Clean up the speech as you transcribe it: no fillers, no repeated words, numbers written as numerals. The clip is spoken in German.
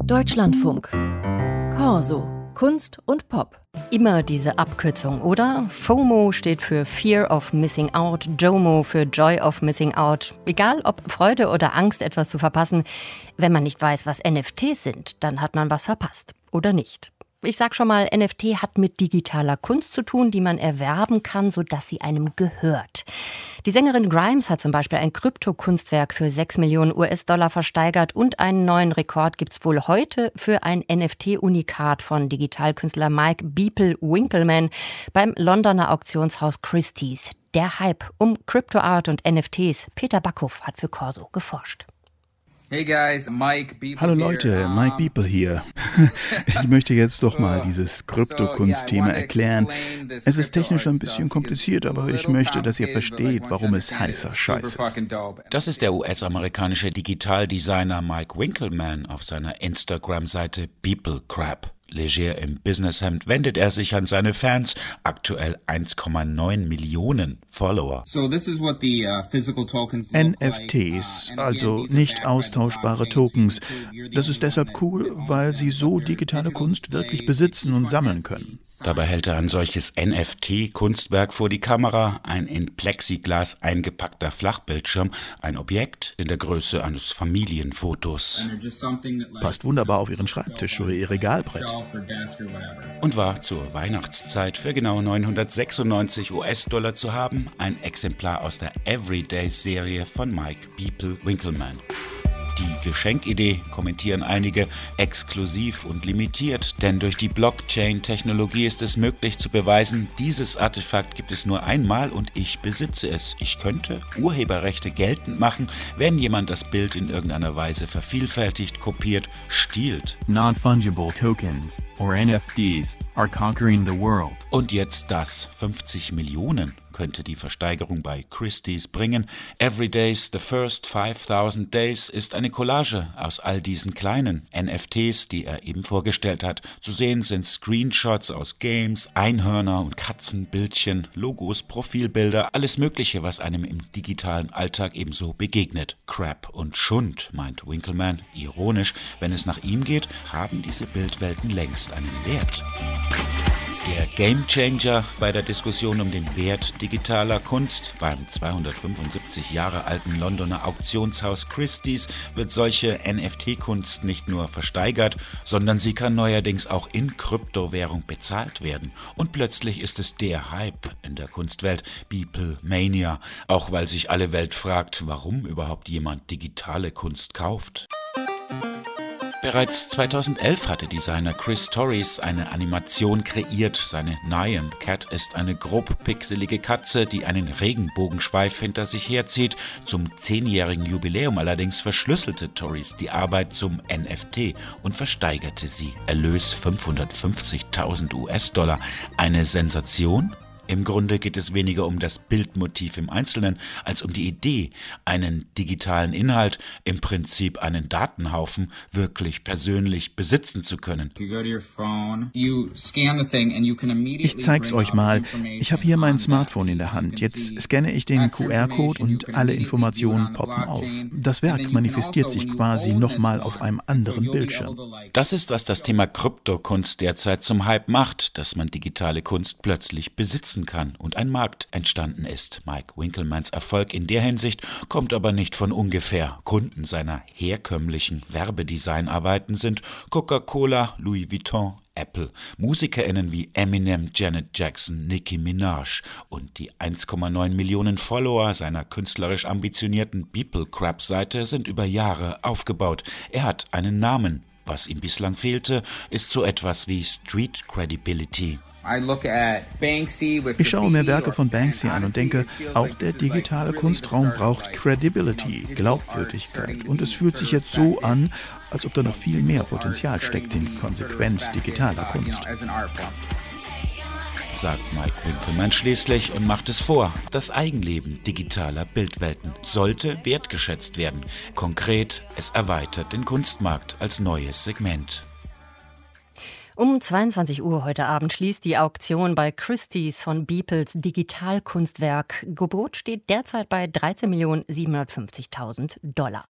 Deutschlandfunk. Corso. Kunst und Pop. Immer diese Abkürzung, oder? FOMO steht für Fear of Missing Out, JOMO für Joy of Missing Out. Egal ob Freude oder Angst, etwas zu verpassen, wenn man nicht weiß, was NFTs sind, dann hat man was verpasst. Oder nicht. Ich sag schon mal, NFT hat mit digitaler Kunst zu tun, die man erwerben kann, sodass sie einem gehört. Die Sängerin Grimes hat zum Beispiel ein Kryptokunstwerk für 6 Millionen US-Dollar versteigert und einen neuen Rekord gibt's wohl heute für ein NFT-Unikat von Digitalkünstler Mike Beeple Winkelmann beim Londoner Auktionshaus Christie's. Der Hype um Crypto-Art und NFTs. Peter Backhoff hat für Corso geforscht. Hey guys, Mike Beeple. Hallo Leute, Mike Beeple hier. Ich möchte jetzt doch mal dieses Kryptokunstthema erklären. Es ist technisch ein bisschen kompliziert, aber ich möchte, dass ihr versteht, warum es heißer Scheiß ist. Das ist der US-amerikanische Digitaldesigner Mike Winkelmann auf seiner Instagram-Seite BeepleCrap. Leger im Businesshemd wendet er sich an seine Fans, aktuell 1,9 Millionen Follower. NFTs, also nicht austauschbare Tokens. Das ist deshalb cool, weil sie so digitale Kunst wirklich besitzen und sammeln können. Dabei hält er ein solches NFT-Kunstwerk vor die Kamera, ein in Plexiglas eingepackter Flachbildschirm, ein Objekt in der Größe eines Familienfotos. Passt wunderbar auf ihren Schreibtisch oder ihr Regalbrett. Und war zur Weihnachtszeit für genau 996 US-Dollar zu haben, ein Exemplar aus der Everydays-Serie von Mike Beeple Winkelmann. Die Geschenkidee, kommentieren einige, exklusiv und limitiert, denn durch die Blockchain-Technologie ist es möglich zu beweisen, dieses Artefakt gibt es nur einmal und ich besitze es. Ich könnte Urheberrechte geltend machen, wenn jemand das Bild in irgendeiner Weise vervielfältigt, kopiert, stiehlt. Non-fungible tokens, or NFTs, are conquering the world. Und jetzt das, 50 Millionen. Könnte die Versteigerung bei Christie's bringen. Everydays, The First 5000 Days ist eine Collage aus all diesen kleinen NFTs, die er eben vorgestellt hat. Zu sehen sind Screenshots aus Games, Einhörner und Katzenbildchen, Logos, Profilbilder, alles Mögliche, was einem im digitalen Alltag ebenso begegnet. Crap und Schund, meint Winkelmann, ironisch. Wenn es nach ihm geht, haben diese Bildwelten längst einen Wert. Der Gamechanger bei der Diskussion um den Wert digitaler Kunst beim 275 Jahre alten Londoner Auktionshaus Christie's wird solche NFT-Kunst nicht nur versteigert, sondern sie kann neuerdings auch in Kryptowährung bezahlt werden. Und plötzlich ist es der Hype in der Kunstwelt, Beeple Mania, auch weil sich alle Welt fragt, warum überhaupt jemand digitale Kunst kauft. Bereits 2011 hatte Designer Chris Torres eine Animation kreiert. Seine Nyan Cat ist eine grob pixelige Katze, die einen Regenbogenschweif hinter sich herzieht. Zum 10-jährigen Jubiläum allerdings verschlüsselte Torres die Arbeit zum NFT und versteigerte sie. Erlös 550.000 US-Dollar. Eine Sensation? Im Grunde geht es weniger um das Bildmotiv im Einzelnen, als um die Idee, einen digitalen Inhalt, im Prinzip einen Datenhaufen, wirklich persönlich besitzen zu können. Ich zeig's euch mal. Ich habe hier mein Smartphone in der Hand. Jetzt scanne ich den QR-Code und alle Informationen poppen auf. Das Werk manifestiert sich quasi nochmal auf einem anderen Bildschirm. Das ist, was das Thema Kryptokunst derzeit zum Hype macht, dass man digitale Kunst plötzlich besitzen kann und ein Markt entstanden ist. Mike Winkelmanns Erfolg in der Hinsicht kommt aber nicht von ungefähr. Kunden seiner herkömmlichen Werbedesignarbeiten sind Coca-Cola, Louis Vuitton, Apple, MusikerInnen wie Eminem, Janet Jackson, Nicki Minaj und die 1,9 Millionen Follower seiner künstlerisch ambitionierten BeepleCrap-Seite sind über Jahre aufgebaut. Er hat einen Namen. Was ihm bislang fehlte, ist so etwas wie Street Credibility. Ich schaue mir Werke von Banksy an und denke, auch der digitale Kunstraum braucht Credibility, Glaubwürdigkeit. Und es fühlt sich jetzt so an, als ob da noch viel mehr Potenzial steckt in konsequent digitaler Kunst. Sagt Mike Winkelmann schließlich und macht es vor. Das Eigenleben digitaler Bildwelten sollte wertgeschätzt werden. Konkret, es erweitert den Kunstmarkt als neues Segment. Um 22 Uhr heute Abend schließt die Auktion bei Christie's von Beeples Digitalkunstwerk. Gebot steht derzeit bei 13.750.000 $.